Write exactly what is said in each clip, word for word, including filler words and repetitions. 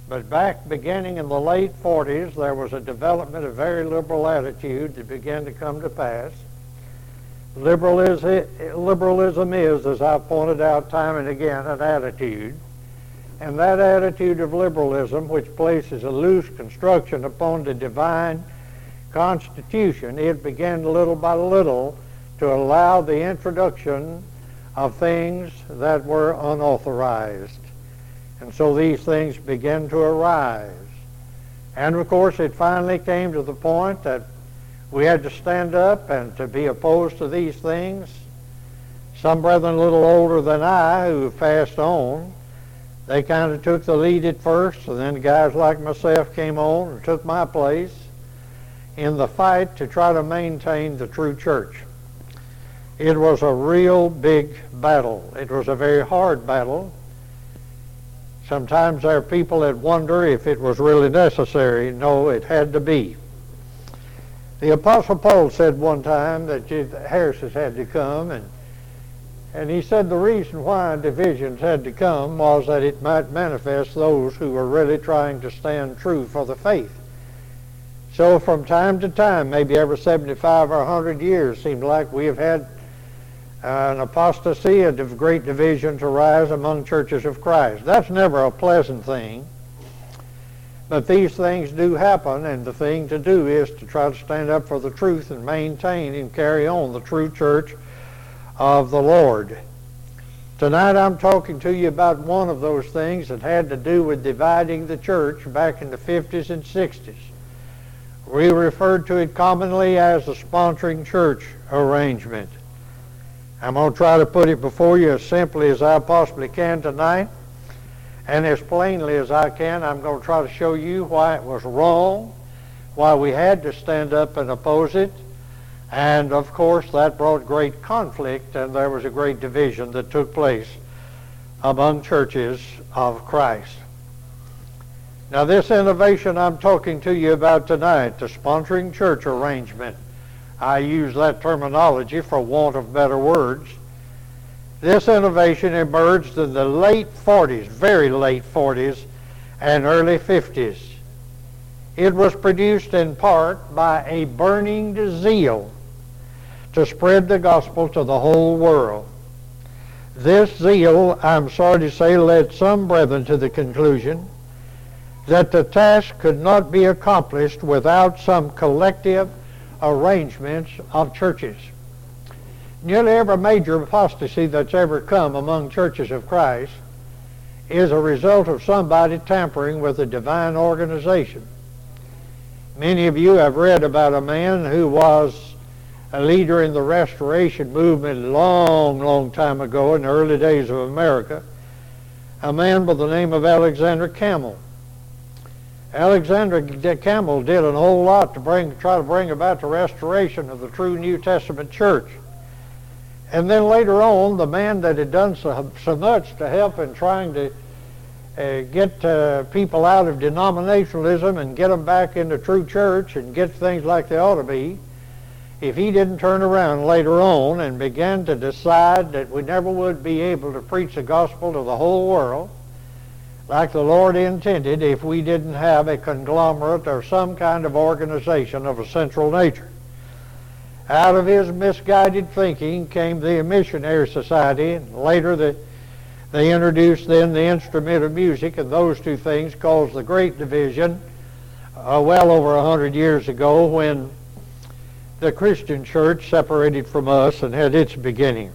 But back beginning in the late forties, there was a development of very liberal attitude that began to come to pass. Liberalism, liberalism is, as I've pointed out time and again, an attitude. And that attitude of liberalism, which places a loose construction upon the divine constitution, it began little by little to allow the introduction of things that were unauthorized. And so these things began to arise. And of course it finally came to the point that we had to stand up and to be opposed to these things. Some brethren a little older than I who passed on, they kind of took the lead at first, and then guys like myself came on and took my place in the fight to try to maintain the true church. It was a real big battle. It was a very hard battle. Sometimes there are people that wonder if it was really necessary. No, it had to be. The Apostle Paul said one time that heresies had to come, and and he said the reason why divisions had to come was that it might manifest those who were really trying to stand true for the faith. So from time to time, maybe every seventy-five or one hundred years, seemed like we have had uh, an apostasy, a great division to rise among churches of Christ. That's never a pleasant thing. But these things do happen, and the thing to do is to try to stand up for the truth and maintain and carry on the true church of the Lord. Tonight I'm talking to you about one of those things that had to do with dividing the church back in the fifties and sixties. We referred to it commonly as the sponsoring church arrangement. I'm going to try to put it before you as simply as I possibly can tonight. And as plainly as I can, I'm going to try to show you why it was wrong, why we had to stand up and oppose it. And of course, that brought great conflict, and there was a great division that took place among churches of Christ. Now, this innovation I'm talking to you about tonight, the sponsoring church arrangement, I use that terminology for want of better words. This innovation emerged in the late forties, very late forties, and early fifties. It was produced in part by a burning zeal to spread the gospel to the whole world. This zeal, I'm sorry to say, led some brethren to the conclusion that the task could not be accomplished without some collective arrangements of churches. Nearly every major apostasy that's ever come among churches of Christ is a result of somebody tampering with a divine organization. Many of you have read about a man who was a leader in the Restoration movement a long, long time ago in the early days of America, a man by the name of Alexander Campbell. Alexander Campbell did a whole lot to bring, try to bring about the restoration of the true New Testament church. And then later on, the man that had done so, so much to help in trying to uh, get uh, people out of denominationalism and get them back into true church and get things like they ought to be, if he didn't turn around later on and began to decide that we never would be able to preach the gospel to the whole world like the Lord intended if we didn't have a conglomerate or some kind of organization of a central nature. Out of his misguided thinking came the Missionary Society, and later the, they introduced then the instrument of music, and those two things caused the Great Division uh, well over a hundred years ago when the Christian church separated from us and had its beginning.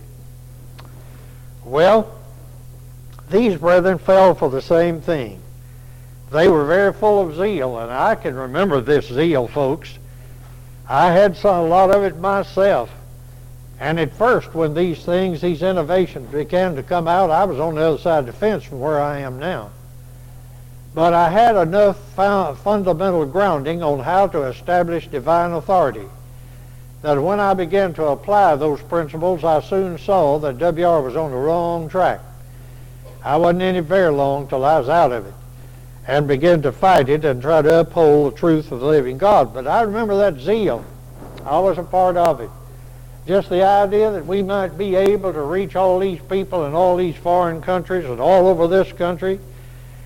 Well, these brethren fell for the same thing. They were very full of zeal, and I can remember this zeal, folks. I had some, a lot of it myself. And at first, when these things, these innovations began to come out, I was on the other side of the fence from where I am now. But I had enough fundamental grounding on how to establish divine authority that when I began to apply those principles, I soon saw that W R was on the wrong track. I wasn't in it very long till I was out of it and began to fight it and try to uphold the truth of the living God. But I remember that zeal. I was a part of it. Just the idea that we might be able to reach all these people in all these foreign countries and all over this country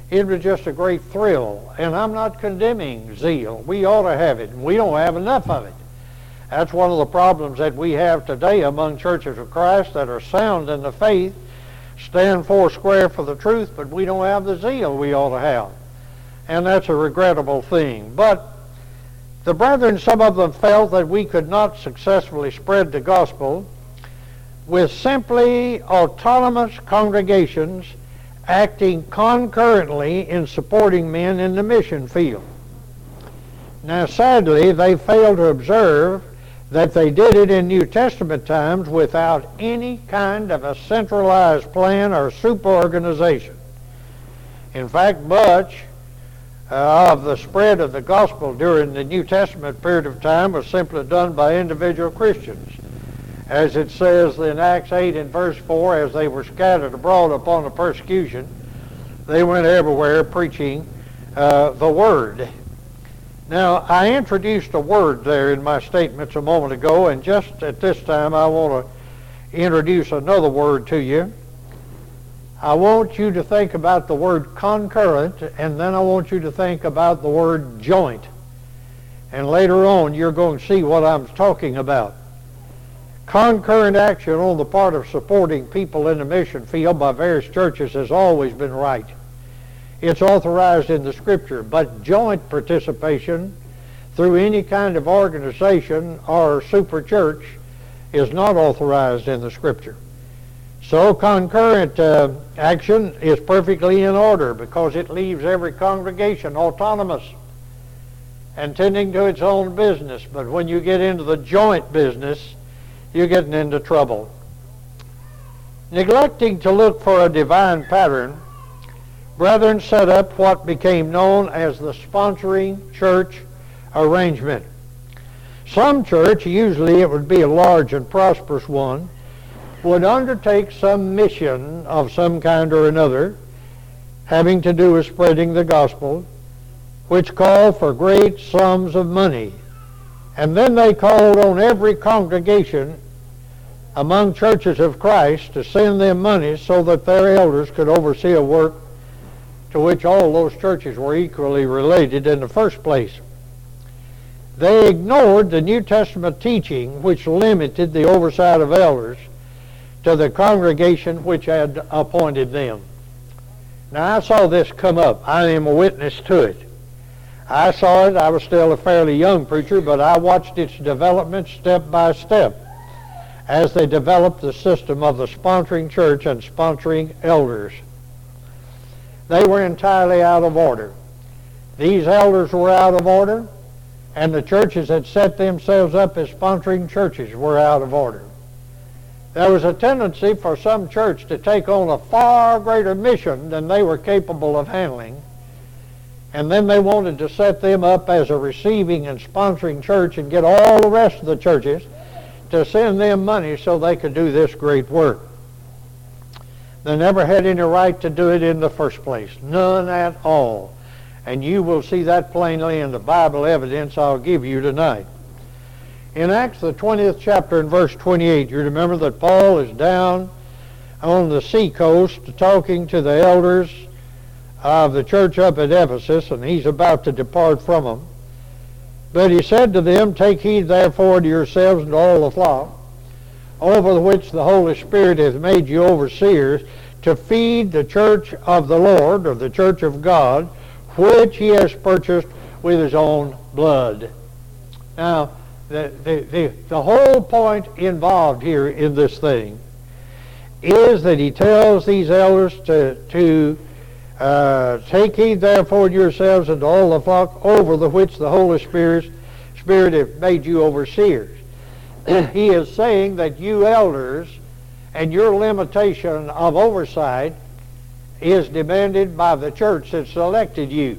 It was just a great thrill. And I'm not condemning zeal. We ought to have it, and we don't have enough of it. That's one of the problems that we have today among churches of Christ that are sound in the faith, stand four square for the truth, but we don't have the zeal we ought to have. And that's a regrettable thing. But the brethren, some of them felt that we could not successfully spread the gospel with simply autonomous congregations acting concurrently in supporting men in the mission field. Now, sadly, they failed to observe that they did it in New Testament times without any kind of a centralized plan or superorganization. In fact, much uh, of the spread of the gospel during the New Testament period of time was simply done by individual Christians. As it says in Acts eight and verse four, as they were scattered abroad upon the persecution, they went everywhere preaching uh, the word. Now, I introduced a word there in my statements a moment ago, and just at this time I want to introduce another word to you. I want you to think about the word concurrent, and then I want you to think about the word joint. And later on, you're going to see what I'm talking about. Concurrent action on the part of supporting people in the mission field by various churches has always been right. It's authorized in the Scripture, but joint participation through any kind of organization or super church is not authorized in the Scripture. So concurrent uh, action is perfectly in order because it leaves every congregation autonomous and tending to its own business. But when you get into the joint business, you're getting into trouble. Neglecting to look for a divine pattern, brethren set up what became known as the sponsoring church arrangement. Some church, usually it would be a large and prosperous one, would undertake some mission of some kind or another having to do with spreading the gospel, which called for great sums of money. And then they called on every congregation among churches of Christ to send them money so that their elders could oversee a work to which all those churches were equally related in the first place. They ignored the New Testament teaching which limited the oversight of elders to the congregation which had appointed them. Now, I saw this come up. I am a witness to it. I saw it. I was still a fairly young preacher, but I watched its development step by step as they developed the system of the sponsoring church and sponsoring elders. They were entirely out of order. These elders were out of order, and the churches that set themselves up as sponsoring churches were out of order. There was a tendency for some church to take on a far greater mission than they were capable of handling, and then they wanted to set them up as a receiving and sponsoring church and get all the rest of the churches to send them money so they could do this great work. They never had any right to do it in the first place. None at all. And you will see that plainly in the Bible evidence I'll give you tonight. In Acts, the twentieth chapter and verse twenty-eight, you remember that Paul is down on the seacoast talking to the elders of the church up at Ephesus, and he's about to depart from them. But he said to them, "Take heed therefore to yourselves and to all the flock, over which the Holy Spirit hath made you overseers, to feed the church of the Lord," or the church of God, "which he has purchased with his own blood." Now, the, the, the, the whole point involved here in this thing is that he tells these elders to, to uh, take heed therefore to yourselves and to all the flock over the which the Holy Spirit, Spirit hath made you overseers. He is saying that you elders and your limitation of oversight is demanded by the church that selected you.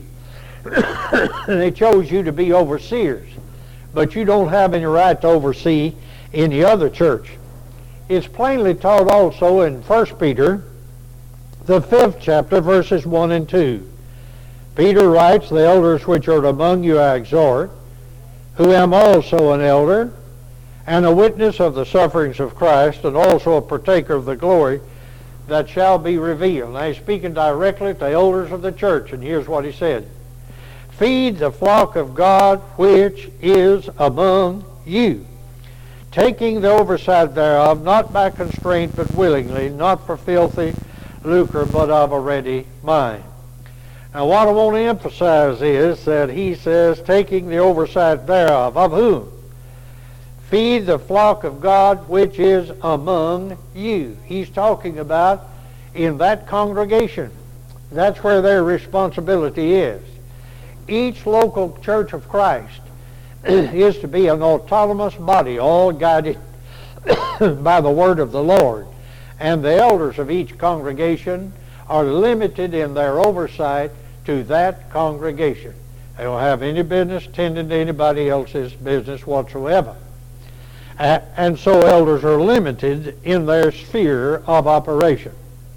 They chose you to be overseers, but you don't have any right to oversee any other church. It's plainly taught also in First Peter, the fifth chapter, verses one and two. Peter writes, "The elders which are among you I exhort, who am also an elder, and a witness of the sufferings of Christ, and also a partaker of the glory that shall be revealed. Now he's speaking directly to the elders of the church, and here's what he said. Feed the flock of God which is among you, taking the oversight thereof, not by constraint, but willingly, not for filthy lucre, but of a ready mind. Now what I want to emphasize is that he says, taking the oversight thereof. Of whom? Feed the flock of God which is among you. He's talking about in that congregation. That's where their responsibility is. Each local church of Christ is to be an autonomous body, all guided by the word of the Lord. And the elders of each congregation are limited in their oversight to that congregation. They don't have any business tending to anybody else's business whatsoever. Uh, and so elders are limited in their sphere of operation.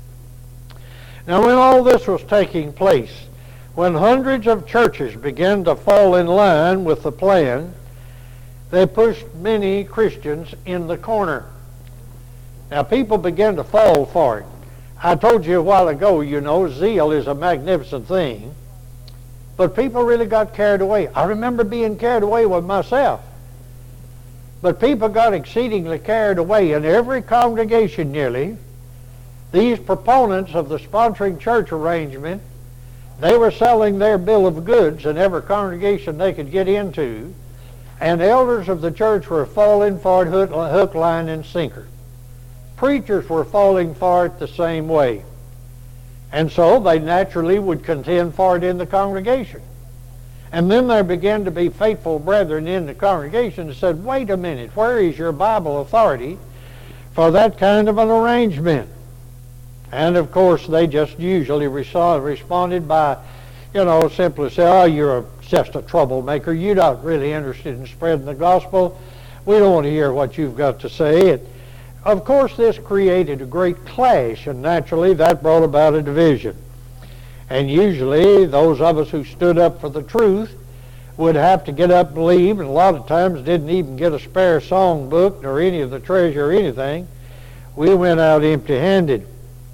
Now when all this was taking place, when hundreds of churches began to fall in line with the plan, they pushed many Christians in the corner. Now people began to fall for it. I told you a while ago, you know, zeal is a magnificent thing, but people really got carried away. I remember being carried away with myself. But people got exceedingly carried away in every congregation nearly. These proponents of the sponsoring church arrangement, they were selling their bill of goods in every congregation they could get into, and elders of the church were falling for it hook, hook line, and sinker. Preachers were falling for it the same way. And so they naturally would contend for it in the congregation. And then there began to be faithful brethren in the congregation that said, wait a minute, where is your Bible authority for that kind of an arrangement? And of course they just usually responded by, you know, simply say, oh, you're a, just a troublemaker. You're not really interested in spreading the gospel. We don't want to hear what you've got to say. It, of course this created a great clash, and naturally that brought about a division. And usually those of us who stood up for the truth would have to get up and leave, and a lot of times didn't even get a spare song book nor any of the treasure or anything. We went out empty-handed.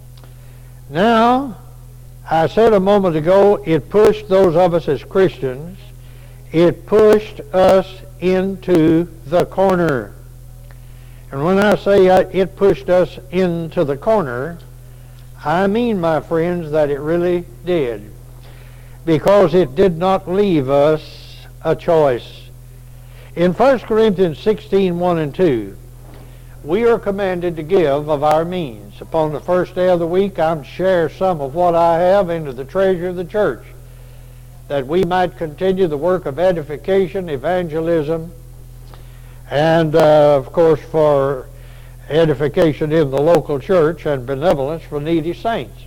Now, I said a moment ago, it pushed those of us as Christians, it pushed us into the corner. And when I say it pushed us into the corner, I mean, my friends, that it really did, because it did not leave us a choice. In First Corinthians sixteen, one and two, we are commanded to give of our means. Upon the first day of the week, I'm to share some of what I have into the treasure of the church, that we might continue the work of edification, evangelism, and, uh, of course, for edification in the local church and benevolence for needy saints.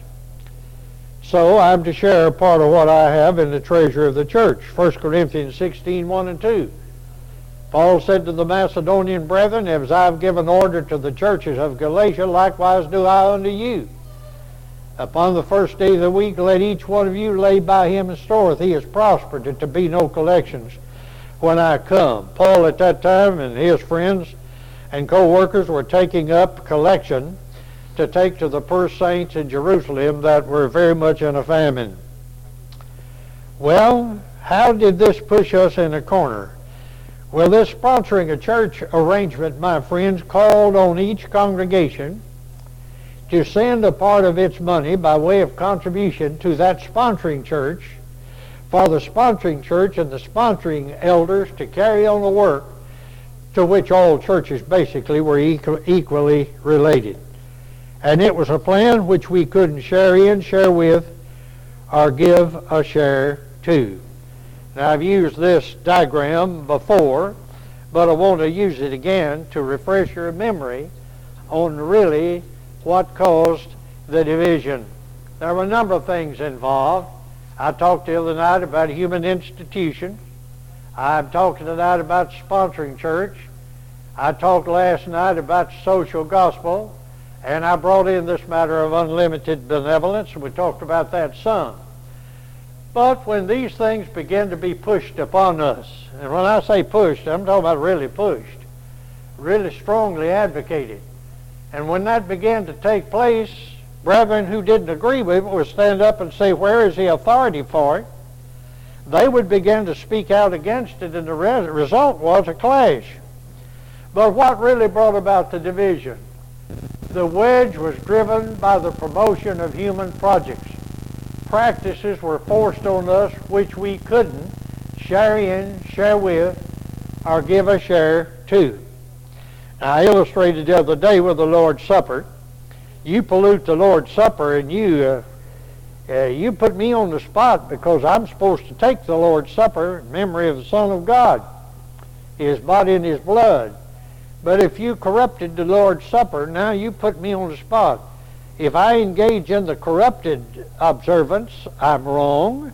So I'm to share a part of what I have in the treasure of the church. First Corinthians sixteen, one and two. Paul said to the Macedonian brethren, as I've given order to the churches of Galatia, likewise do I unto you. Upon the first day of the week, let each one of you lay by him in store, if he is prospered, and to be no collections when I come. Paul at that time and his friends and co-workers were taking up collection to take to the poor saints in Jerusalem that were very much in a famine. Well, how did this push us in a corner? Well, this sponsoring a church arrangement, my friends, called on each congregation to send a part of its money by way of contribution to that sponsoring church, for the sponsoring church and the sponsoring elders to carry on the work to which all churches basically were equal, equally related. And it was a plan which we couldn't share in, share with, or give a share to. Now, I've used this diagram before, but I want to use it again to refresh your memory on really what caused the division. There were a number of things involved. I talked the other night about human institutions. I'm talking tonight about sponsoring church. I talked last night about social gospel, and I brought in this matter of unlimited benevolence, and we talked about that some. But when these things begin to be pushed upon us, and when I say pushed, I'm talking about really pushed, really strongly advocated, and when that began to take place, Brethren who didn't agree with it would stand up and say, where is the authority for it? They would begin to speak out against it, and the re- result was a clash. But what really brought about the division? The wedge was driven by the promotion of human projects. Practices were forced on us which we couldn't share in, share with, or give a share to. Now, I illustrated the other day with the Lord's Supper. You pollute the Lord's Supper, and you uh, uh, you put me on the spot because I'm supposed to take the Lord's Supper in memory of the Son of God, His body and His blood. But if you corrupted the Lord's Supper, now you put me on the spot. If I engage in the corrupted observance, I'm wrong.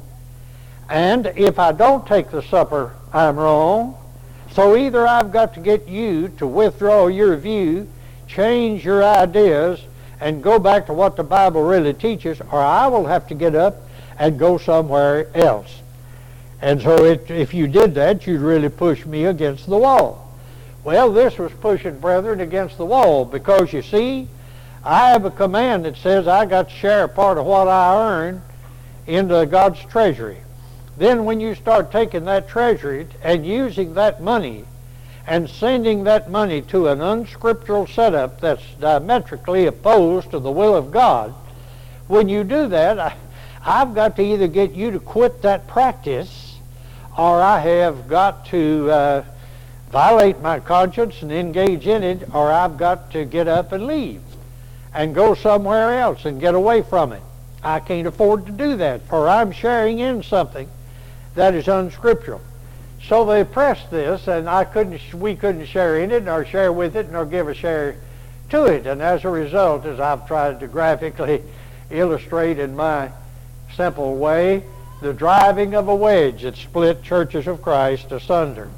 And if I don't take the supper, I'm wrong. So either I've got to get you to withdraw your view, change your ideas, and go back to what the Bible really teaches, or I will have to get up and go somewhere else. And so it, if you did that, you'd really push me against the wall. Well, this was pushing brethren against the wall, because you see, I have a command that says I got to share a part of what I earn into God's treasury. Then when you start taking that treasury and using that money and sending that money to an unscriptural setup that's diametrically opposed to the will of God, when you do that, I, I've got to either get you to quit that practice, or I have got to uh, violate my conscience and engage in it, or I've got to get up and leave and go somewhere else and get away from it. I can't afford to do that, for I'm sharing in something that is unscriptural. So they pressed this, and I couldn't, we couldn't share in it, nor share with it, nor give a share to it. And as a result, as I've tried to graphically illustrate in my simple way, the driving of a wedge that split churches of Christ asunder.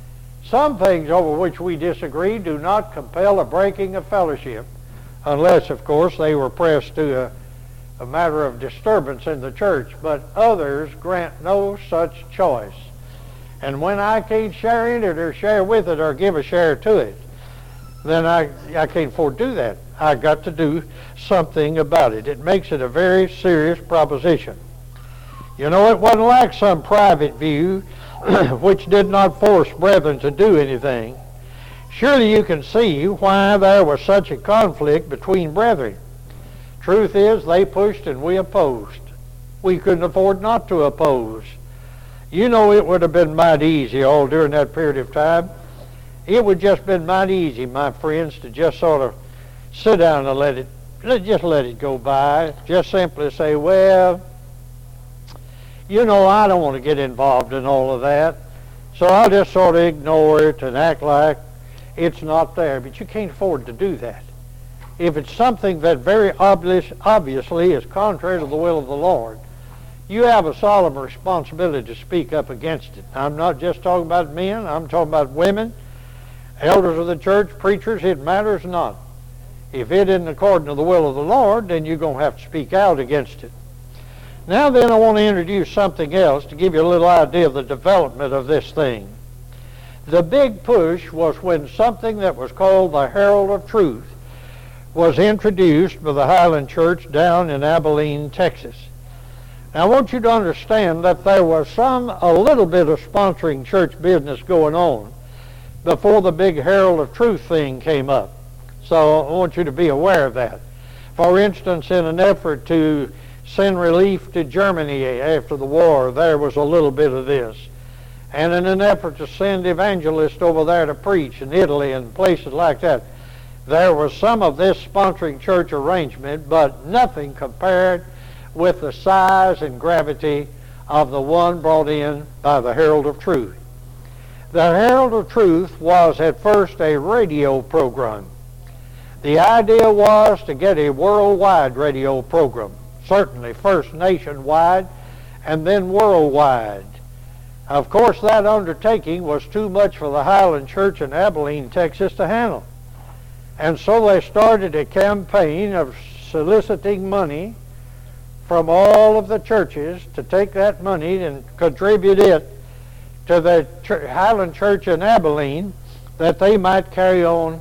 Some things over which we disagree do not compel a breaking of fellowship, unless, of course, they were pressed to a, a matter of disturbance in the church. But others grant no such choice. And when I can't share in it or share with it or give a share to it, then I, I can't afford to do that. I got to do something about it. It makes it a very serious proposition. You know, it wasn't like some private view which did not force brethren to do anything. Surely you can see why there was such a conflict between brethren. Truth is, they pushed and we opposed. We couldn't afford not to oppose. You know, it would have been mighty easy all during that period of time. It would just been mighty easy, my friends, to just sort of sit down and let it, just let it go by. Just simply say, well, you know, I don't want to get involved in all of that, so I'll just sort of ignore it and act like it's not there. But you can't afford to do that. If it's something that very obvious, obviously is contrary to the will of the Lord, you have a solemn responsibility to speak up against it. I'm not just talking about men, I'm talking about women, elders of the church, preachers. It matters not. If it isn't according to the will of the Lord, then you're going to have to speak out against it. Now then, I want to introduce something else to give you a little idea of the development of this thing. The big push was when something that was called the Herald of Truth was introduced by the Highland Church down in Abilene, Texas. Now I want you to understand that there was some, a little bit of sponsoring church business going on before the big Herald of Truth thing came up. So I want you to be aware of that. For instance, in an effort to send relief to Germany after the war, there was a little bit of this. And in an effort to send evangelists over there to preach in Italy and places like that, there was some of this sponsoring church arrangement, but nothing compared with the size and gravity of the one brought in by the Herald of Truth. The Herald of Truth was at first a radio program. The idea was to get a worldwide radio program, certainly first nationwide and then worldwide. Of course, that undertaking was too much for the Highland Church in Abilene, Texas to handle. And so they started a campaign of soliciting money from all of the churches to take that money and contribute it to the Highland Church in Abilene, that they might carry on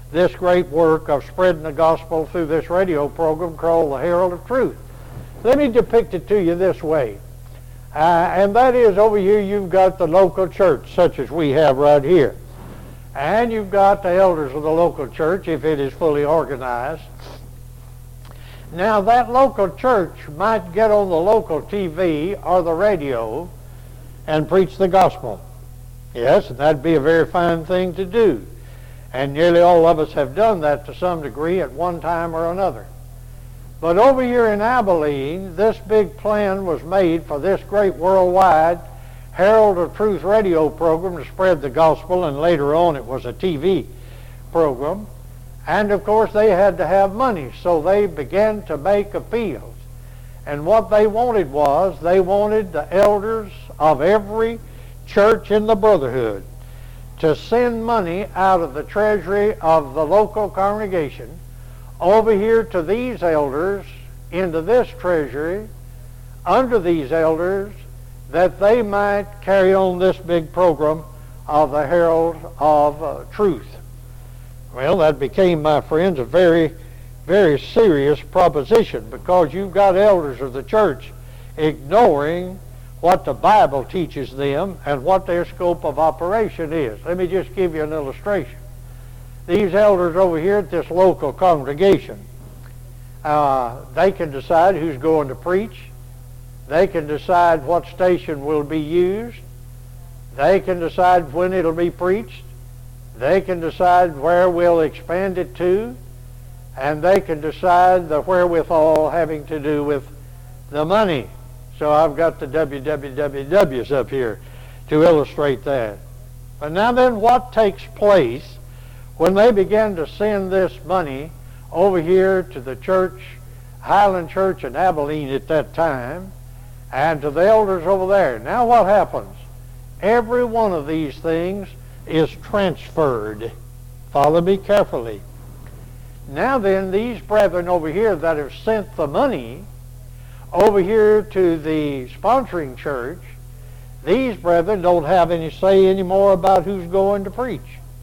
this great work of spreading the gospel through this radio program called the Herald of Truth. Let me depict it to you this way. Uh, and that is, over here you've got the local church, such as we have right here. And you've got the elders of the local church, if it is fully organized. Now, that local church might get on the local T V or the radio and preach the gospel. Yes, and that'd be a very fine thing to do. And nearly all of us have done that to some degree at one time or another. But over here in Abilene, this big plan was made for this great worldwide Herald of Truth radio program to spread the gospel, and later on it was a T V program. And of course they had to have money, so they began to make appeals. And what they wanted was, they wanted the elders of every church in the brotherhood to send money out of the treasury of the local congregation over here to these elders, into this treasury, under these elders, that they might carry on this big program of the Herald of uh, Truth. Well, that became, my friends, a very, very serious proposition, because you've got elders of the church ignoring what the Bible teaches them and what their scope of operation is. Let me just give you an illustration. These elders over here at this local congregation, uh, they can decide who's going to preach. They can decide what station will be used. They can decide when it'll be preached. They can decide where we'll expand it to. And they can decide the wherewithal having to do with the money. So I've got the W W Ws up here to illustrate that. But now then, what takes place when they begin to send this money over here to the church, Highland Church in Abilene at that time, and to the elders over there? Now what happens? Every one of these things is transferred. Follow me carefully. Now then, these brethren over here that have sent the money over here to the sponsoring church, these brethren don't have any say anymore about who's going to preach.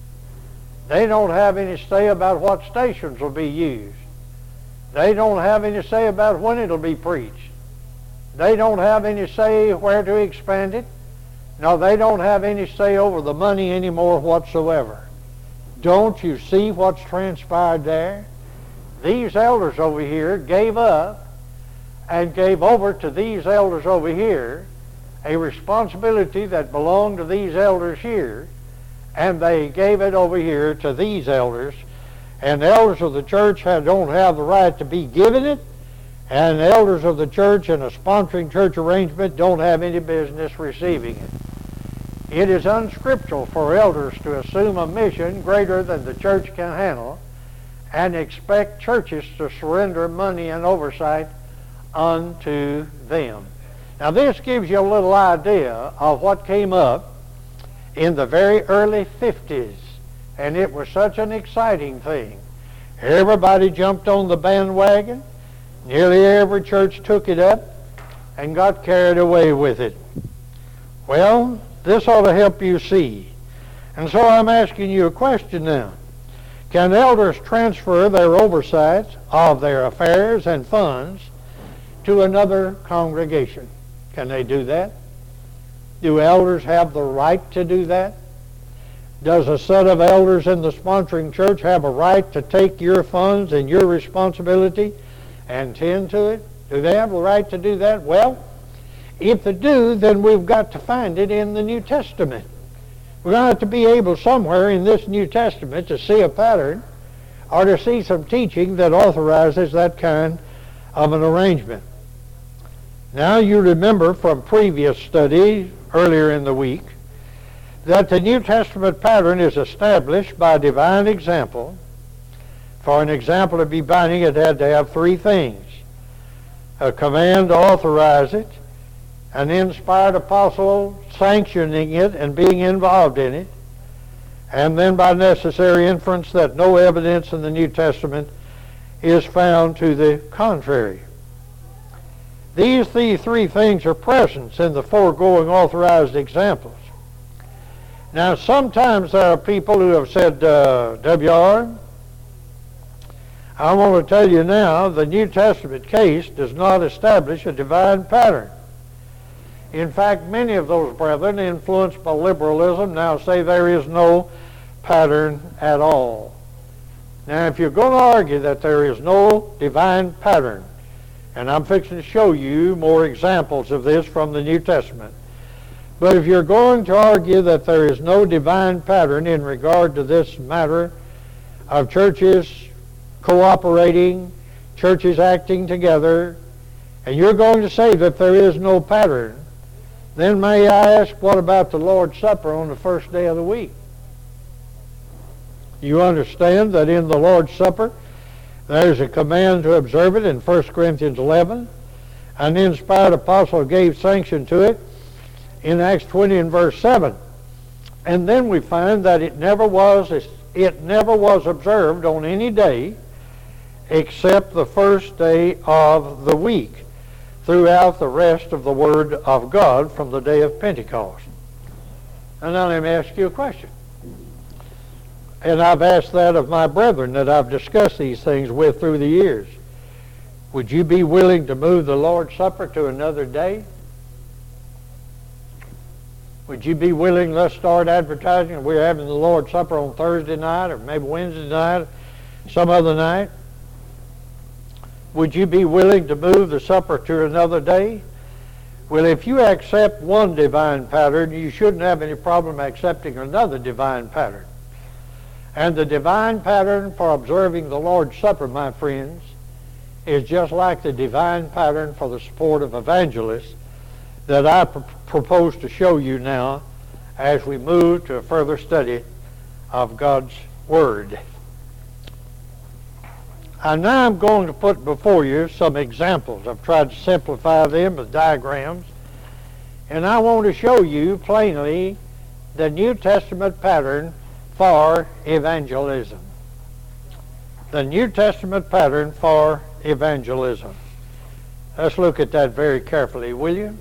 They don't have any say about what stations will be used. They don't have any say about when it'll be preached. They don't have any say where to expand it. No, they don't have any say over the money anymore whatsoever. Don't you see what's transpired there? These elders over here gave up and gave over to these elders over here a responsibility that belonged to these elders here, and they gave it over here to these elders, and the elders of the church have, don't have the right to be given it, and the elders of the church in a sponsoring church arrangement don't have any business receiving it. It is unscriptural for elders to assume a mission greater than the church can handle and expect churches to surrender money and oversight unto them. Now this gives you a little idea of what came up in the very early fifties, and it was such an exciting thing. Everybody jumped on the bandwagon. Nearly every church took it up and got carried away with it. Well, this ought to help you see. And so I'm asking you a question now. Can elders transfer their oversight of their affairs and funds to another congregation? Can they do that? Do elders have the right to do that? Does a set of elders in the sponsoring church have a right to take your funds and your responsibility and tend to it? Do they have the right to do that? Well, if they do, then we've got to find it in the New Testament. We're going to have to be able somewhere in this New Testament to see a pattern or to see some teaching that authorizes that kind of an arrangement. Now you remember from previous studies earlier in the week that the New Testament pattern is established by divine example. For an example to be binding, it had to have three things: a command to authorize it, an inspired apostle sanctioning it and being involved in it, and then by necessary inference that no evidence in the New Testament is found to the contrary. These three things are present in the foregoing authorized examples. Now, sometimes there are people who have said, uh, W R, I want to tell you now, the New Testament case does not establish a divine pattern. In fact, many of those brethren influenced by liberalism now say there is no pattern at all. Now, if you're going to argue that there is no divine pattern, and I'm fixing to show you more examples of this from the New Testament, but if you're going to argue that there is no divine pattern in regard to this matter of churches cooperating, churches acting together, and you're going to say that there is no pattern, then may I ask, what about the Lord's Supper on the first day of the week? You understand that in the Lord's Supper there's a command to observe it in First Corinthians eleven. An inspired apostle gave sanction to it in Acts twenty and verse seven. And then we find that it never was it never was observed on any day except the first day of the week throughout the rest of the Word of God from the day of Pentecost. And now let me ask you a question. And I've asked that of my brethren that I've discussed these things with through the years. Would you be willing to move the Lord's Supper to another day? Would you be willing, let's start advertising, we're having the Lord's Supper on Thursday night or maybe Wednesday night, some other night? Would you be willing to move the supper to another day? Well, if you accept one divine pattern, you shouldn't have any problem accepting another divine pattern. And the divine pattern for observing the Lord's Supper, my friends, is just like the divine pattern for the support of evangelists that I pr- propose to show you now as we move to a further study of God's Word. And now I'm going to put before you some examples. I've tried to simplify them with diagrams. And I want to show you plainly the New Testament pattern for evangelism. The New Testament pattern for evangelism. Let's look at that very carefully, will you?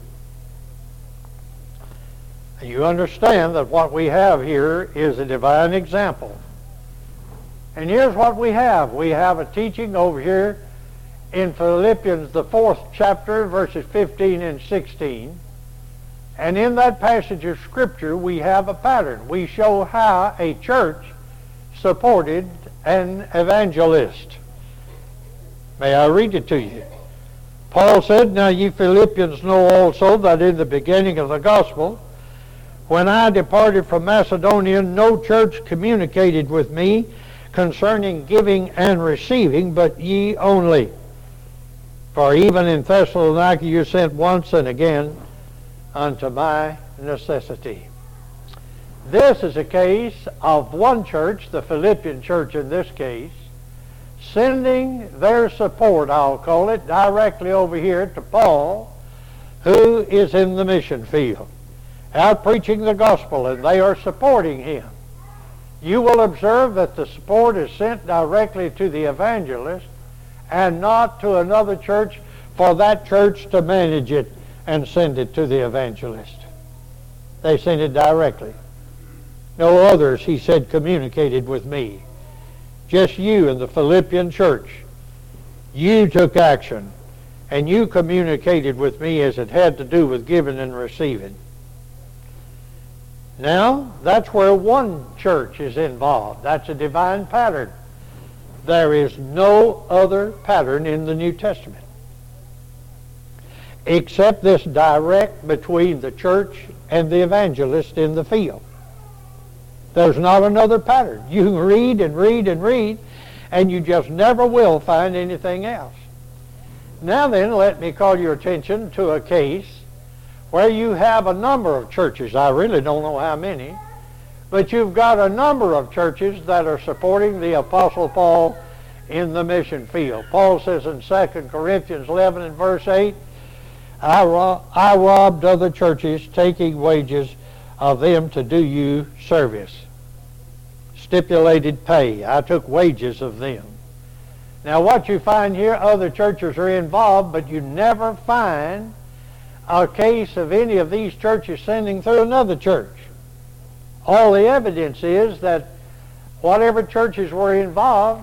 You understand that what we have here is a divine example. And here's what we have. We have a teaching over here in Philippians, the fourth chapter, verses fifteen and sixteen. And in that passage of Scripture, we have a pattern. We show how a church supported an evangelist. May I read it to you? Paul said, "Now ye Philippians know also that in the beginning of the gospel, when I departed from Macedonia, no church communicated with me concerning giving and receiving, but ye only. For even in Thessalonica you sent once and again unto my necessity." This is a case of one church, the Philippian church in this case, sending their support, I'll call it, directly over here to Paul, who is in the mission field, out preaching the gospel, and they are supporting him. You will observe that the support is sent directly to the evangelist and not to another church for that church to manage it and send it to the evangelist. They sent it directly. No others, he said, communicated with me. Just you and the Philippian church. You took action, and you communicated with me as it had to do with giving and receiving. Now, that's where one church is involved. That's a divine pattern. There is no other pattern in the New Testament except this direct between the church and the evangelist in the field. There's not another pattern. You can read and read and read, and you just never will find anything else. Now then, let me call your attention to a case where you have a number of churches. I really don't know how many, but you've got a number of churches that are supporting the Apostle Paul in the mission field. Paul says in Second Corinthians eleven and verse eight, I, ro- I robbed other churches, taking wages of them to do you service. Stipulated pay. I took wages of them. Now what you find here, other churches are involved, but you never find a case of any of these churches sending through another church. All the evidence is that whatever churches were involved,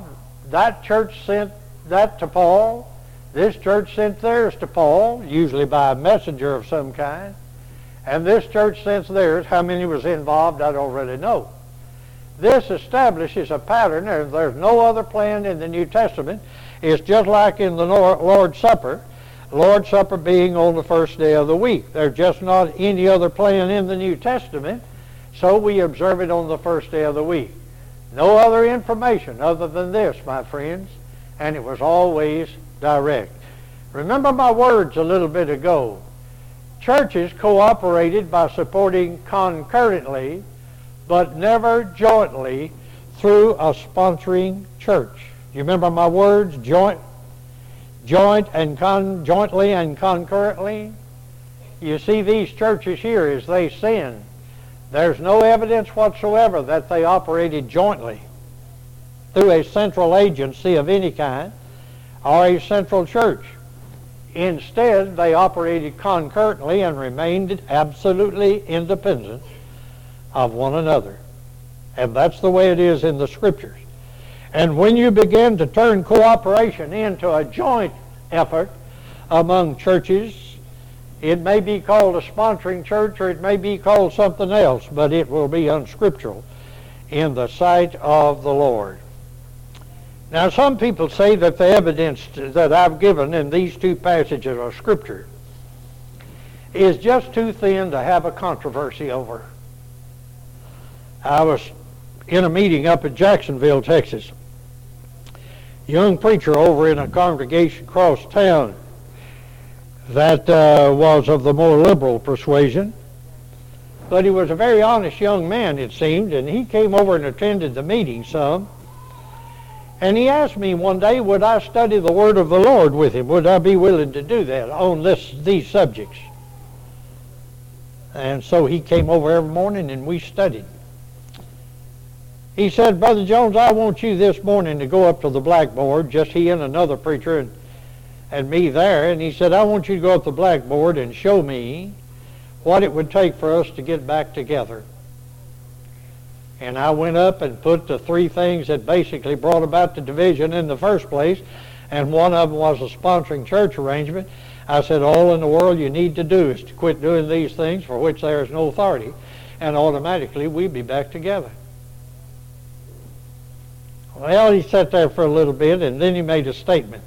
that church sent that to Paul. This church sent theirs to Paul, usually by a messenger of some kind. And this church sent theirs. How many was involved, I don't really know. This establishes a pattern, and there's no other plan in the New Testament. It's just like in the Lord's Supper, Lord's Supper being on the first day of the week. There's just not any other plan in the New Testament, so we observe it on the first day of the week. No other information other than this, my friends, and it was always direct. Remember my words a little bit ago. Churches cooperated by supporting concurrently, but never jointly through a sponsoring church. Do you remember my words? Joint, joint and con, jointly and concurrently. You see these churches here as they sin. There's no evidence whatsoever that they operated jointly through a central agency of any kind or a central church. Instead, they operated concurrently and remained absolutely independent of one another. And that's the way it is in the Scriptures. And when you begin to turn cooperation into a joint effort among churches, it may be called a sponsoring church or it may be called something else, but it will be unscriptural in the sight of the Lord. Now, some people say that the evidence that I've given in these two passages of Scripture is just too thin to have a controversy over. I was in a meeting up in Jacksonville, Texas. Young preacher over in a congregation across town that uh, was of the more liberal persuasion. But he was a very honest young man, it seemed, and he came over and attended the meeting some. And he asked me one day, would I study the Word of the Lord with him? Would I be willing to do that on this, these subjects? And so he came over every morning and we studied. He said, Brother Jones, I want you this morning to go up to the blackboard, just he and another preacher and, and me there. And he said, I want you to go up to the blackboard and show me what it would take for us to get back together. And I went up and put the three things that basically brought about the division in the first place, and one of them was a sponsoring church arrangement. I said, all in the world you need to do is to quit doing these things for which there is no authority, and automatically we'd be back together. Well, he sat there for a little bit, and then he made a statement.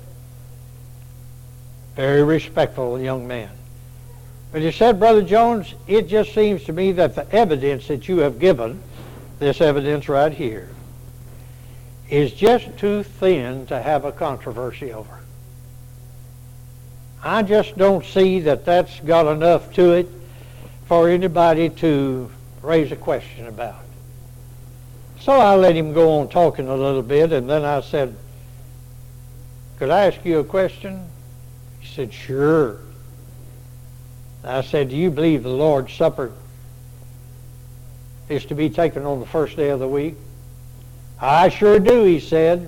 Very respectful young man. But he said, Brother Jones, it just seems to me that the evidence that you have given, this evidence right here, is just too thin to have a controversy over. I just don't see that that's got enough to it for anybody to raise a question about. So I let him go on talking a little bit, and then I said, could I ask you a question? He said, sure. I said, do you believe the Lord's Supper is to be taken on the first day of the week? I sure do, he said.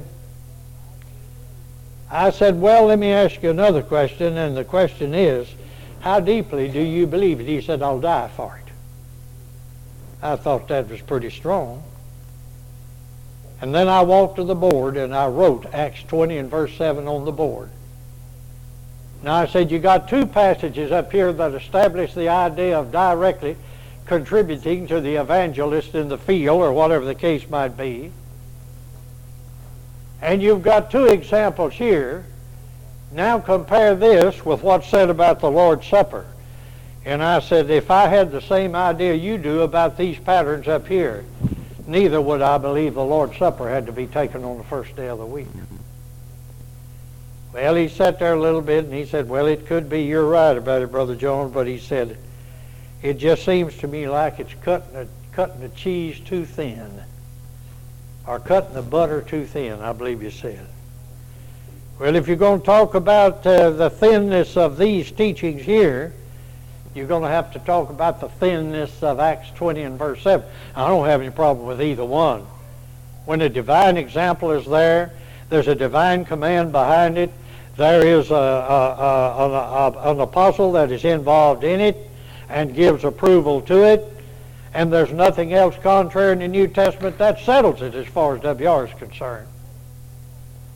I said, well, let me ask you another question, and the question is, how deeply do you believe it? He said, I'll die for it. I thought that was pretty strong. And then I walked to the board and I wrote Acts twenty and verse seven on the board. Now I said, you got two passages up here that establish the idea of directly contributing to the evangelist in the field, or whatever the case might be. And you've got two examples here. Now compare this with what's said about the Lord's Supper. And I said, if I had the same idea you do about these patterns up here, neither would I believe the Lord's Supper had to be taken on the first day of the week. Well, he sat there a little bit and he said, well, it could be you're right about it, Brother Jones, but he said, it just seems to me like it's cutting the, cutting the cheese too thin, or cutting the butter too thin, I believe you said. Well, if you're going to talk about uh, the thinness of these teachings here, you're going to have to talk about the thinness of Acts twenty and verse seven. I don't have any problem with either one. When a divine example is there, there's a divine command behind it, there is a, a, a, a, an apostle that is involved in it and gives approval to it, and there's nothing else contrary in the New Testament, that settles it as far as W R is concerned.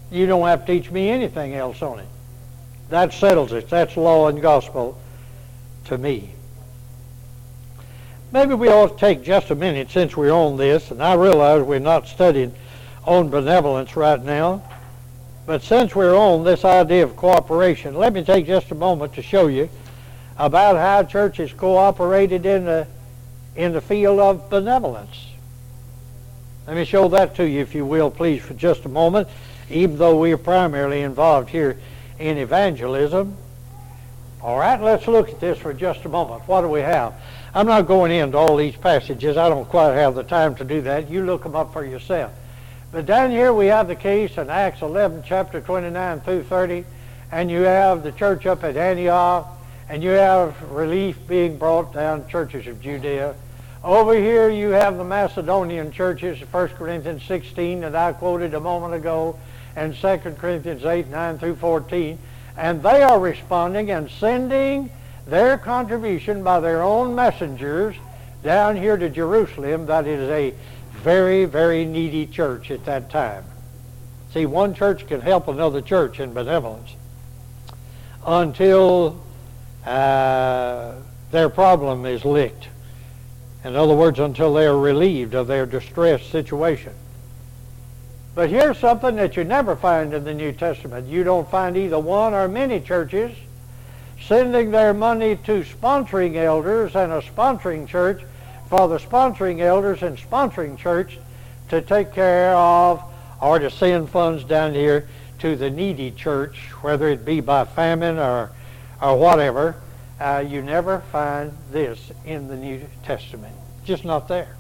You don't have to teach me anything else on it. That settles it. That's law and gospel to me. Maybe we ought to take just a minute since we're on this, and I realize we're not studying on benevolence right now, but since we're on this idea of cooperation, let me take just a moment to show you about how churches cooperated in the, in the field of benevolence. Let me show that to you, if you will, please, for just a moment, even though we are primarily involved here in evangelism. All right, let's look at this for just a moment. What do we have? I'm not going into all these passages. I don't quite have the time to do that. You look them up for yourself. But down here we have the case in Acts eleven, chapter twenty-nine through thirty, and you have the church up at Antioch, and you have relief being brought down churches of Judea. Over here you have the Macedonian churches, First Corinthians sixteen that I quoted a moment ago, and Second Corinthians eight, nine through fourteen. And they are responding and sending their contribution by their own messengers down here to Jerusalem. That is a very, very needy church at that time. See, one church can help another church in benevolence until uh, their problem is licked. In other words, until they are relieved of their distressed situation. But here's something that you never find in the New Testament. You don't find either one or many churches sending their money to sponsoring elders and a sponsoring church for the sponsoring elders and sponsoring church to take care of or to send funds down here to the needy church, whether it be by famine or, or whatever. Uh, you never find this in the New Testament. Just not there.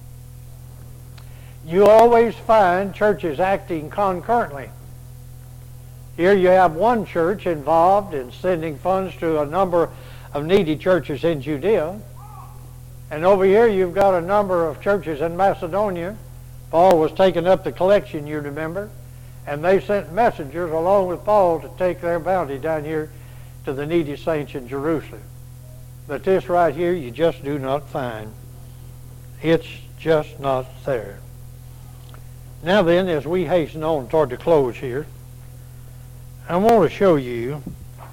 You always find churches acting concurrently. Here you have one church involved in sending funds to a number of needy churches in Judea. And over here you've got a number of churches in Macedonia. Paul was taking up the collection, you remember. And they sent messengers along with Paul to take their bounty down here to the needy saints in Jerusalem. But this right here you just do not find. It's just not there. Now then, as we hasten on toward the close here, I want to show you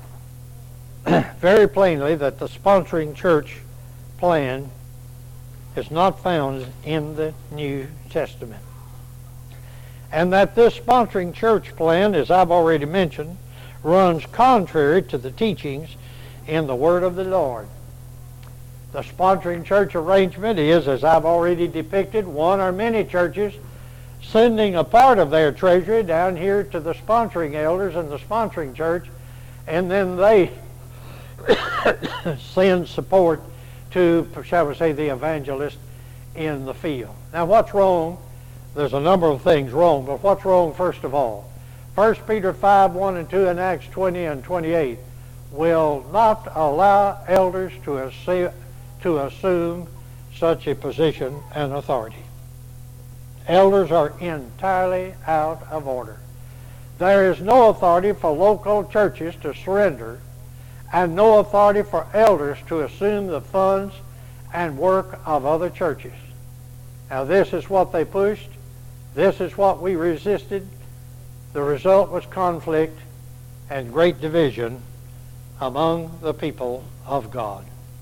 very plainly that the sponsoring church plan is not found in the New Testament. And that this sponsoring church plan, as I've already mentioned, runs contrary to the teachings in the Word of the Lord. The sponsoring church arrangement is, as I've already depicted, one or many churches sending a part of their treasury down here to the sponsoring elders and the sponsoring church, and then they send support to, shall we say, the evangelist in the field. Now what's wrong? There's a number of things wrong, but what's wrong first of all? First Peter five, one and two and Acts twenty and twenty-eight will not allow elders to, assu- to assume such a position and authority. Elders are entirely out of order. There is no authority for local churches to surrender, and no authority for elders to assume the funds and work of other churches. Now this is what they pushed. This is what we resisted. The result was conflict and great division among the people of God.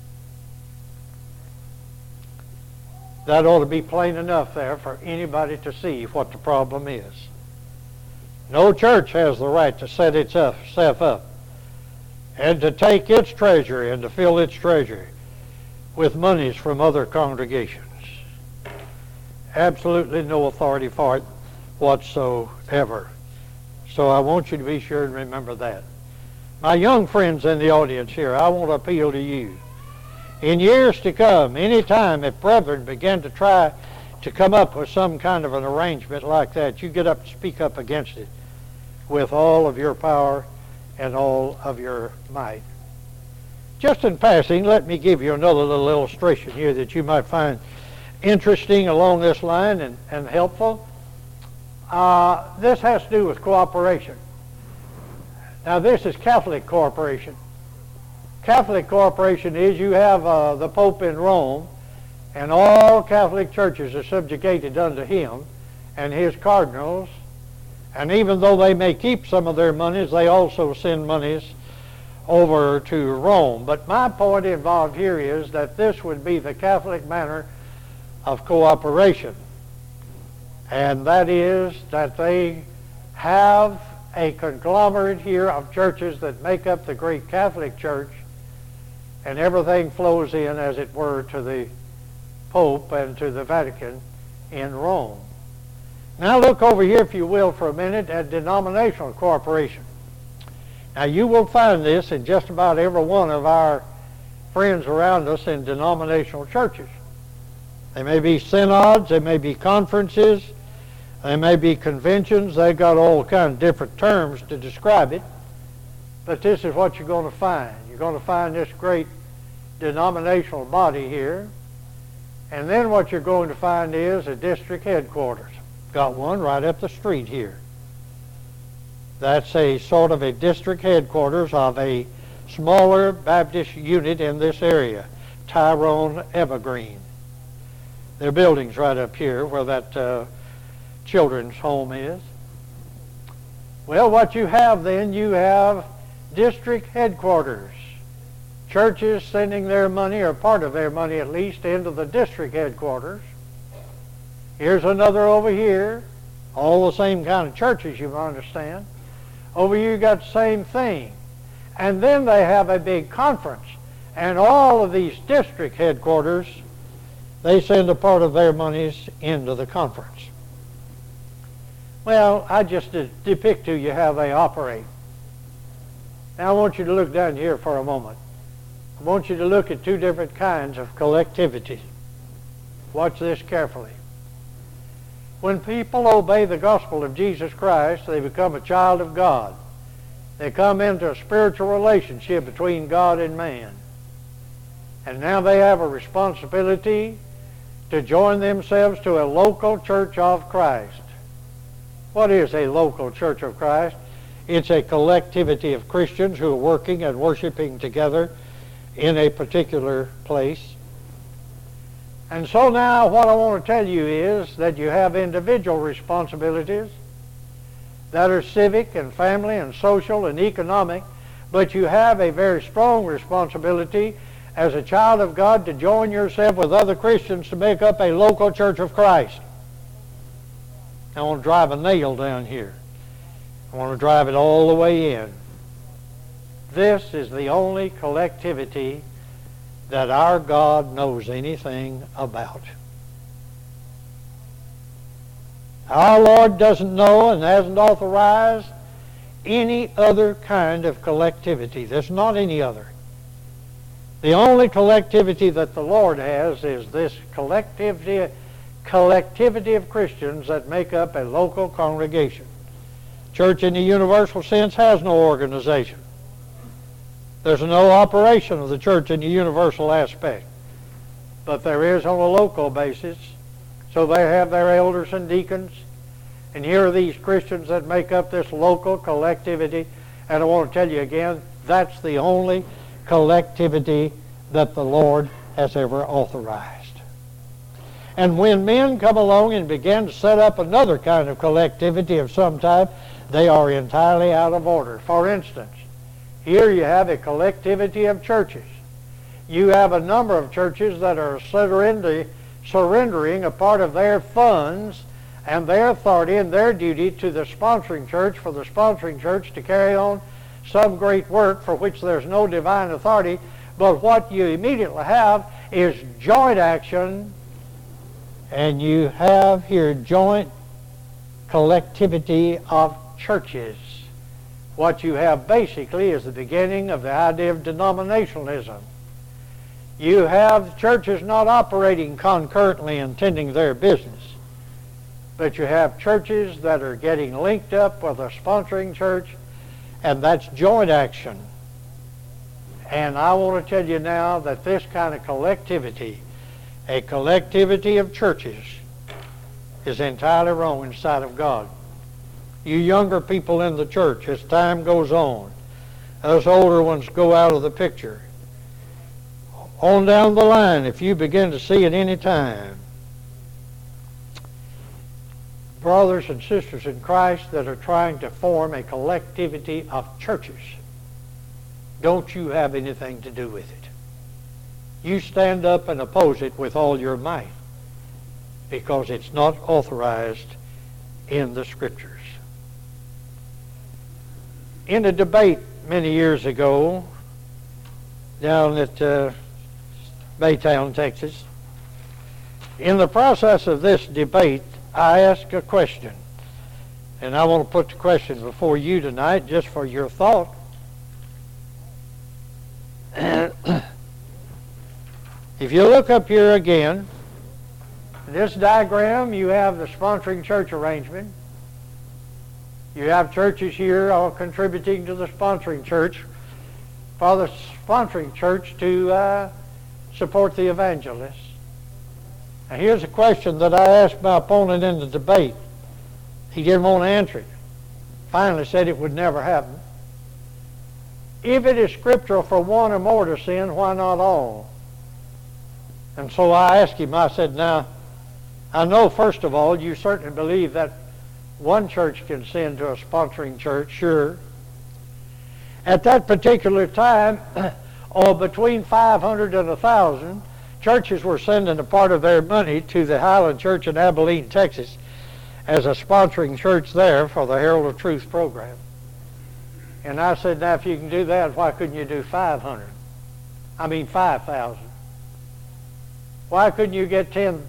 That ought to be plain enough there for anybody to see what the problem is. No church has the right to set itself up and to take its treasury and to fill its treasury with monies from other congregations. Absolutely no authority for it whatsoever. So I want you to be sure and remember that. My young friends in the audience here, I want to appeal to you. In years to come, any time if brethren begin to try to come up with some kind of an arrangement like that, you get up and speak up against it with all of your power and all of your might. Just in passing, let me give you another little illustration here that you might find interesting along this line and, and helpful. Uh, this has to do with cooperation. Now this is Catholic cooperation. Catholic cooperation is you have uh, the Pope in Rome, and all Catholic churches are subjugated unto him and his cardinals And even though they may keep some of their monies, they also send monies over to Rome. But my point involved here is that this would be the Catholic manner of cooperation. And that is that they have a conglomerate here of churches that make up the great Catholic Church, and everything flows in, as it were, to the Pope and to the Vatican in Rome. Now look over here, if you will, for a minute at denominational cooperation. Now you will find this in just about every one of our friends around us in denominational churches. They may be synods, they may be conferences, they may be conventions. They've got all kinds of different terms to describe it. But this is what you're going to find. You're going to find this great denominational body here. And then what you're going to find is a district headquarters. Got one right up the street here. That's a sort of a district headquarters of a smaller Baptist unit in this area, Tyrone Evergreen. Their building's right up here where that uh, children's home is. Well, what you have then, you have district headquarters. Churches sending their money, or part of their money at least, into the district headquarters. Here's another over here. All the same kind of churches, you understand. Over here you got the same thing. And then they have a big conference. And all of these district headquarters, they send a part of their monies into the conference. Well, I just de- depict to you how they operate. Now I want you to look down here for a moment. I want you to look at two different kinds of collectivity. Watch this carefully. When people obey the gospel of Jesus Christ, they become a child of God. They come into a spiritual relationship between God and man. And now they have a responsibility to join themselves to a local church of Christ. What is a local church of Christ? It's a collectivity of Christians who are working and worshiping together in a particular place. And so now what I want to tell you is that you have individual responsibilities that are civic and family and social and economic, but you have a very strong responsibility as a child of God to join yourself with other Christians to make up a local church of Christ. I want to drive a nail down here. I want to drive it all the way in. This is the only collectivity that our God knows anything about. Our Lord doesn't know and hasn't authorized any other kind of collectivity. There's not any other. The only collectivity that the Lord has is this collectivity, collectivity of Christians that make up a local congregation. Church in the universal sense has no organization. There's no operation of the church in the universal aspect. But there is on a local basis. So they have their elders and deacons. And here are these Christians that make up this local collectivity. And I want to tell you again, that's the only collectivity that the Lord has ever authorized. And when men come along and begin to set up another kind of collectivity of some type, they are entirely out of order. For instance, here you have a collectivity of churches. You have a number of churches that are surrendering a part of their funds and their authority and their duty to the sponsoring church for the sponsoring church to carry on some great work for which there's no divine authority. But what you immediately have is joint action, and you have here joint collectivity of churches. What you have basically is the beginning of the idea of denominationalism. You have churches not operating concurrently and tending their business, but you have churches that are getting linked up with a sponsoring church, and that's joint action. And I want to tell you now that this kind of collectivity, a collectivity of churches, is entirely wrong in the sight of God. You younger people in the church, as time goes on, us older ones go out of the picture. On down the line, if you begin to see at any time brothers and sisters in Christ that are trying to form a collectivity of churches. Don't you have anything to do with it. You stand up and oppose it with all your might, because it's not authorized in the Scriptures. In a debate many years ago down at uh, Baytown, Texas, in the process of this debate, I asked a question. And I want to put the question before you tonight just for your thought. If you look up here again, this diagram, you have the sponsoring church arrangement. You have churches here all contributing to the sponsoring church, for the sponsoring church to uh, support the evangelists. Now here's a question that I asked my opponent in the debate. He didn't want to answer it. Finally said it would never happen. If it is scriptural for one or more to sin, why not all? And so I asked him, I said, now, I know, first of all, you certainly believe that one church can send to a sponsoring church, sure. At that particular time, or between five hundred and one thousand, churches were sending a part of their money to the Highland Church in Abilene, Texas, as a sponsoring church there for the Herald of Truth program. And I said, now, if you can do that, why couldn't you do five hundred? I mean, five thousand. Why couldn't you get ten?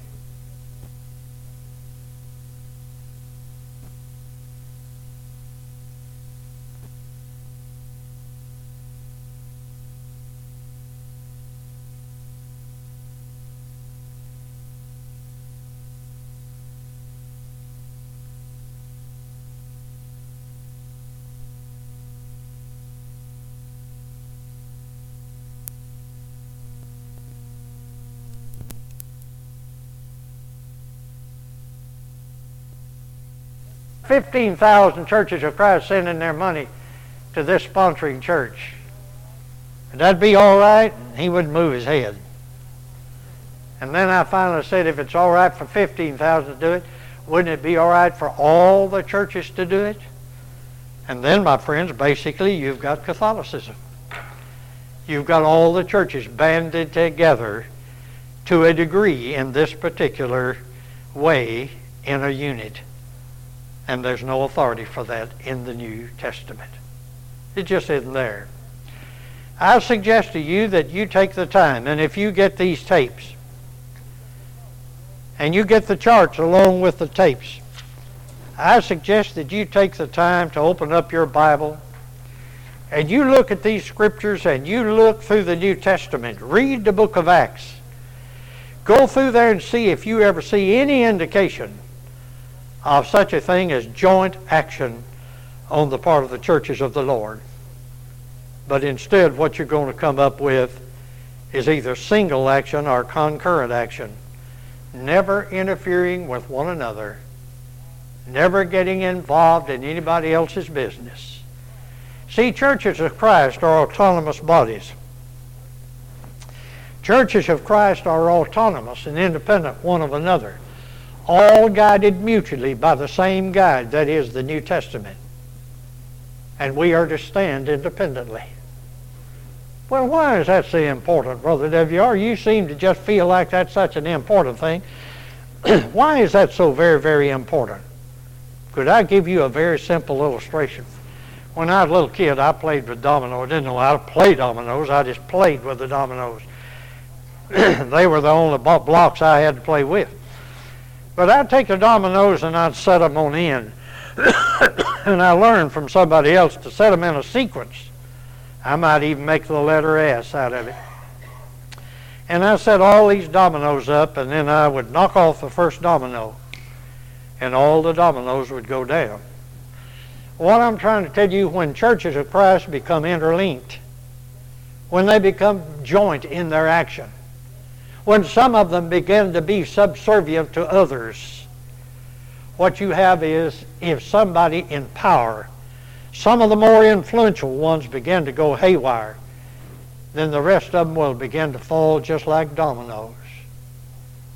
fifteen thousand churches of Christ sending their money to this sponsoring church. Would that be all right? And he wouldn't move his head. And then I finally said, if it's all right for fifteen thousand to do it, wouldn't it be all right for all the churches to do it? And then, my friends, basically you've got Catholicism. You've got all the churches banded together to a degree in this particular way in a unit. And there's no authority for that in the New Testament. It just isn't there. I suggest to you that you take the time, and if you get these tapes, and you get the charts along with the tapes, I suggest that you take the time to open up your Bible, and you look at these scriptures, and you look through the New Testament. Read the book of Acts. Go through there and see if you ever see any indication of such a thing as joint action on the part of the churches of the Lord. But instead, what you're going to come up with is either single action or concurrent action, never interfering with one another, never getting involved in anybody else's business. See, churches of Christ are autonomous bodies. Churches of Christ are autonomous and independent one of another, all guided mutually by the same guide, that is the New Testament. And we are to stand independently. Well, why is that so important, Brother W R? You seem to just feel like that's such an important thing. Why is that so very, very important? Could I give you a very simple illustration? When I was a little kid, I played with dominoes. I didn't know how to play dominoes. I just played with the dominoes. They were the only blocks I had to play with. But I'd take the dominoes and I'd set them on end. And I learned from somebody else to set them in a sequence. I might even make the letter S out of it. And I set all these dominoes up, and then I would knock off the first domino, and all the dominoes would go down. What I'm trying to tell you, when churches of Christ become interlinked, when they become joint in their action, when some of them begin to be subservient to others, what you have is, if somebody in power, some of the more influential ones begin to go haywire, then the rest of them will begin to fall just like dominoes.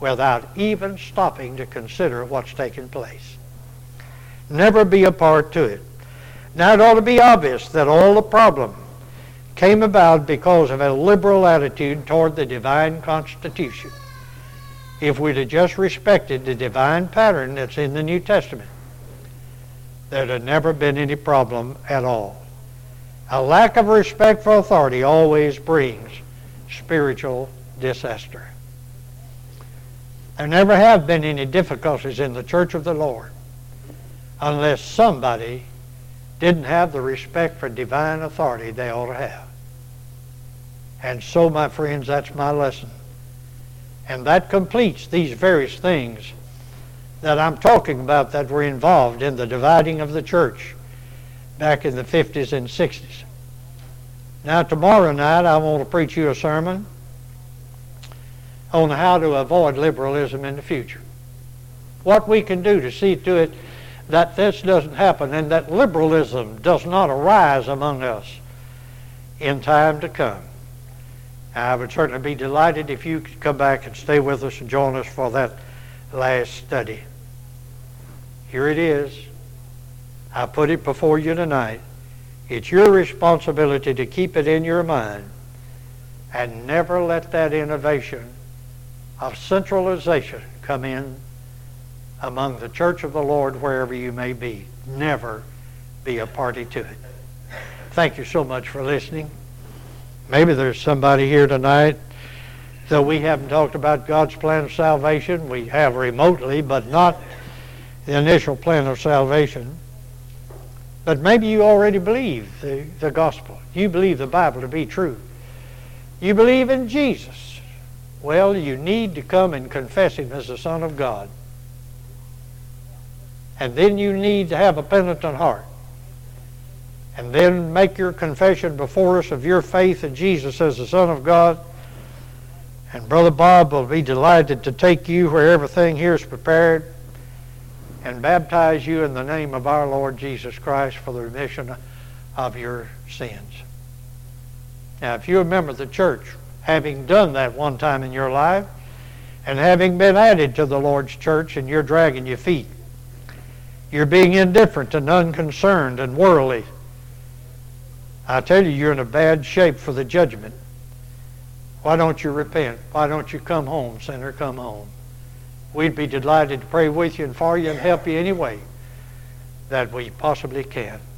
without even stopping to consider what's taking place. Never be a part to it. Now it ought to be obvious that all the problem came about because of a liberal attitude toward the divine constitution. If we'd have just respected the divine pattern that's in the New Testament, there'd have never been any problem at all. A lack of respect for authority always brings spiritual disaster. There never have been any difficulties in the church of the Lord unless somebody didn't have the respect for divine authority they ought to have. And so, my friends, that's my lesson. And that completes these various things that I'm talking about that were involved in the dividing of the church back in the fifties and sixties. Now, tomorrow night I want to preach you a sermon on how to avoid liberalism in the future. What we can do to see to it that this doesn't happen and that liberalism does not arise among us in time to come. I would certainly be delighted if you could come back and stay with us and join us for that last study. Here it is. I put it before you tonight. It's your responsibility to keep it in your mind and never let that innovation of centralization come in among the church of the Lord wherever you may be. Never be a party to it. Thank you so much for listening. Maybe there's somebody here tonight, though we haven't talked about God's plan of salvation. We have remotely, but not the initial plan of salvation. But maybe you already believe the, the gospel. You believe the Bible to be true. You believe in Jesus. Well, you need to come and confess Him as the Son of God. And then you need to have a penitent heart. And then make your confession before us of your faith in Jesus as the Son of God. And Brother Bob will be delighted to take you where everything here is prepared and baptize you in the name of our Lord Jesus Christ for the remission of your sins. Now, if you remember the church having done that one time in your life and having been added to the Lord's church and you're dragging your feet, you're being indifferent and unconcerned and worldly, I tell you, you're in a bad shape for the judgment. Why don't you repent? Why don't you come home, sinner, come home? We'd be delighted to pray with you and for you and help you any way that we possibly can.